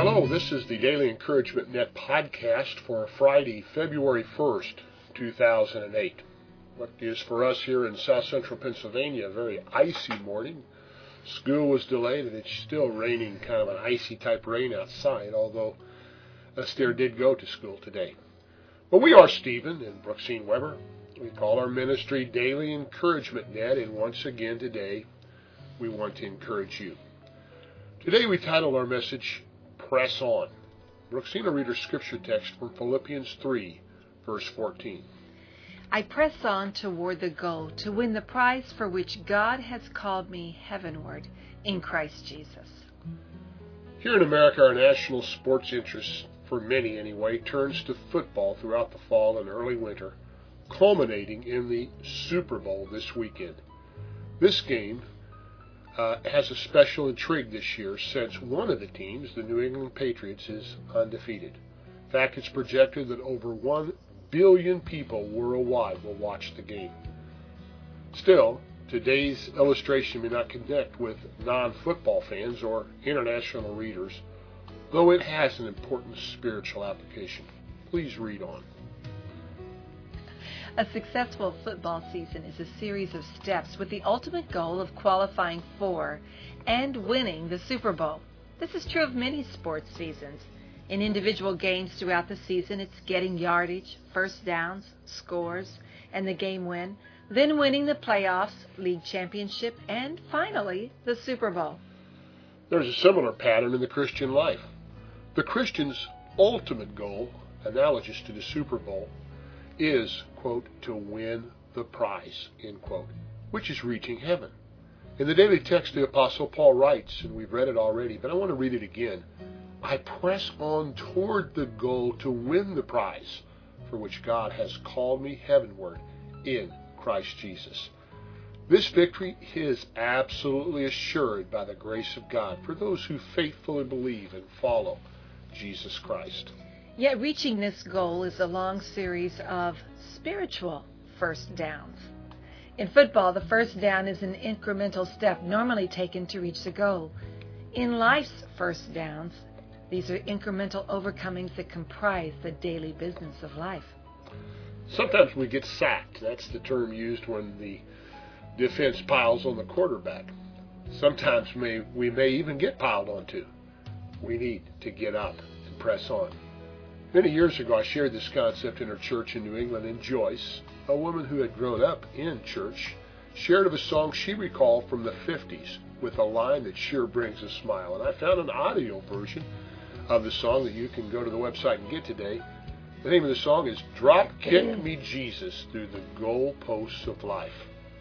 Hello, this is the Daily Encouragement Net podcast for Friday, February 1st, 2008. What is for us here in south central Pennsylvania a very icy morning. School was delayed and it's still raining, kind of an icy type rain outside, although Esther did go to school today. But we are Stephen and Brooksine Weber. We call our ministry Daily Encouragement Net, and once again today we want to encourage you. Today we titled our message, Press On. Brooksine will read our scripture text from Philippians 3, verse 14. I press on toward the goal to win the prize for which God has called me heavenward in Christ Jesus. Here in America, our national sports interest, for many anyway, turns to football throughout the fall and early winter, culminating in the Super Bowl this weekend. This game has a special intrigue this year since one of the teams, the New England Patriots, is undefeated. In fact, it's projected that over 1 billion people worldwide will watch the game. Still, today's illustration may not connect with non-football fans or international readers, though it has an important spiritual application. Please read on. A successful football season is a series of steps with the ultimate goal of qualifying for and winning the Super Bowl. This is true of many sports seasons. In individual games throughout the season, it's getting yardage, first downs, scores, and the game win, then winning the playoffs, league championship, and finally, the Super Bowl. There's a similar pattern in the Christian life. The Christian's ultimate goal, analogous to the Super Bowl, is, quote, to win the prize, end quote, which is reaching heaven. In the daily text, the Apostle Paul writes, and we've read it already, but I want to read it again. I press on toward the goal to win the prize for which God has called me heavenward in Christ Jesus. This victory is absolutely assured by the grace of God for those who faithfully believe and follow Jesus Christ. Yet reaching this goal is a long series of spiritual first downs. In football, the first down is an incremental step normally taken to reach the goal. In life's first downs, these are incremental overcomings that comprise the daily business of life. Sometimes we get sacked. That's the term used when the defense piles on the quarterback. Sometimes we may even get piled onto. We need to get up and press on. Many years ago, I shared this concept in our church in New England, and Joyce, a woman who had grown up in church, shared of a song she recalled from the 50s with a line that sure brings a smile. And I found an audio version of the song that you can go to the website and get today. The name of the song is Drop Kick Me Jesus Through the Goalposts of Life.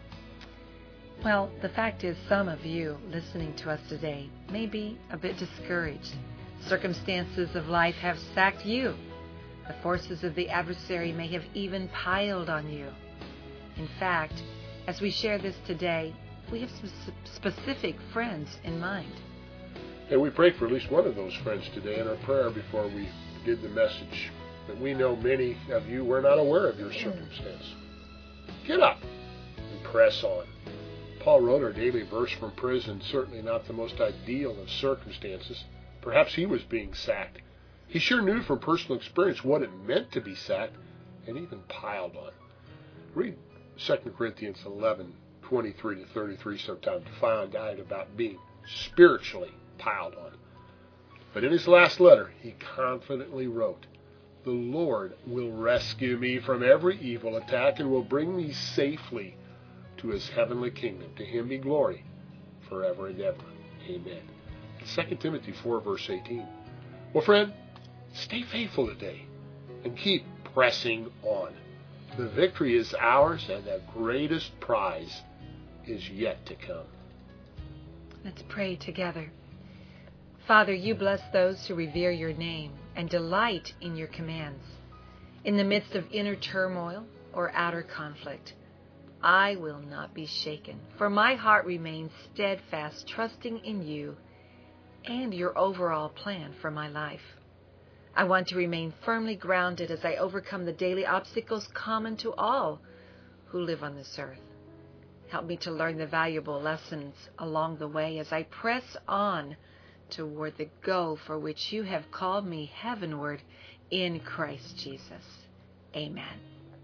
Well, the fact is some of you listening to us today may be a bit discouraged. Circumstances of life have sacked you. The forces of the adversary may have even piled on you. In fact, as we share this today, we have some specific friends in mind. And we pray for at least one of those friends today in our prayer before we did the message. But we know many of you were not aware of your circumstance. Get up and press on. Paul wrote our daily verse from prison, certainly not the most ideal of circumstances. Perhaps he was being sacked. He sure knew from personal experience what it meant to be sacked and even piled on. Read 2 Corinthians 11:23-33 sometime to find out about being spiritually piled on. But in his last letter, he confidently wrote, the Lord will rescue me from every evil attack and will bring me safely to his heavenly kingdom. To him be glory forever and ever. Amen. 2 Timothy 4, verse 18. Well, friend, stay faithful today and keep pressing on. The victory is ours and the greatest prize is yet to come. Let's pray together. Father, you bless those who revere your name and delight in your commands. In the midst of inner turmoil or outer conflict, I will not be shaken, for my heart remains steadfast, trusting in you and your overall plan for my life. I want to remain firmly grounded as I overcome the daily obstacles common to all who live on this earth. Help me to learn the valuable lessons along the way as I press on toward the goal for which you have called me heavenward in Christ Jesus. Amen.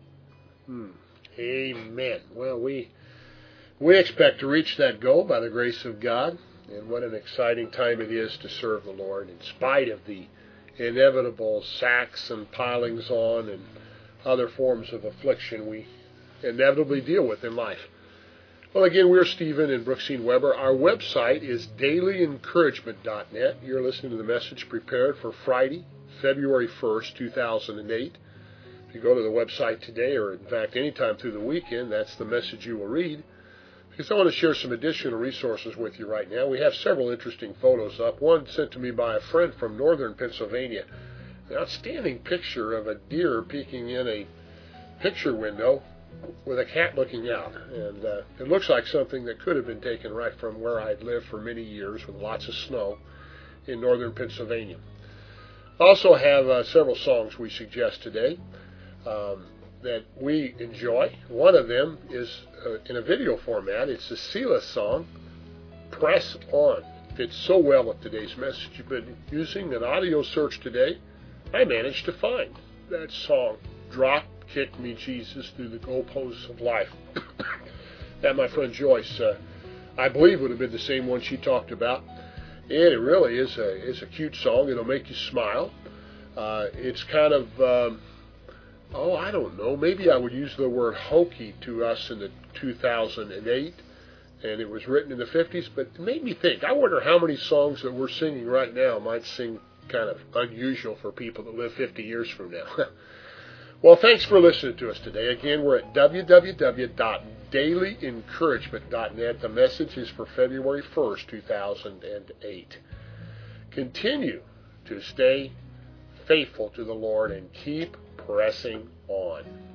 Amen. Well, we expect to reach that goal by the grace of God, and what an exciting time it is to serve the Lord in spite of the inevitable sacks and pilings on and other forms of affliction we inevitably deal with in life. Well, again, we're Stephen and Brooksine Weber. Our website is dailyencouragement.net. You're listening to the message prepared for Friday, February 1st, 2008. If you go to the website today, or in fact anytime through the weekend, that's the message you will read. Because I want to share some additional resources with you right now. We have several interesting photos up. One sent to me by a friend from northern Pennsylvania. An outstanding picture of a deer peeking in a picture window with a cat looking out. And it looks like something that could have been taken right from where I'd lived for many years with lots of snow in northern Pennsylvania. I also have several songs we suggest today that we enjoy. One of them is in a video format. It's the Selah song, Press On. Fits so well with today's message, but using an audio search today, I managed to find that song, Drop Kick Me Jesus Through the Goalposts of Life. That my friend Joyce, I believe, would have been the same one she talked about. And it really is a cute song. It'll make you smile. It's kind of I don't know, maybe I would use the word hokey to us in the 2008, and it was written in the 50s, but it made me think, I wonder how many songs that we're singing right now might seem kind of unusual for people that live 50 years from now. Well, thanks for listening to us today. Again, we're at www.dailyencouragement.net. The message is for February 1st, 2008. Continue to stay faithful to the Lord and keep pressing on.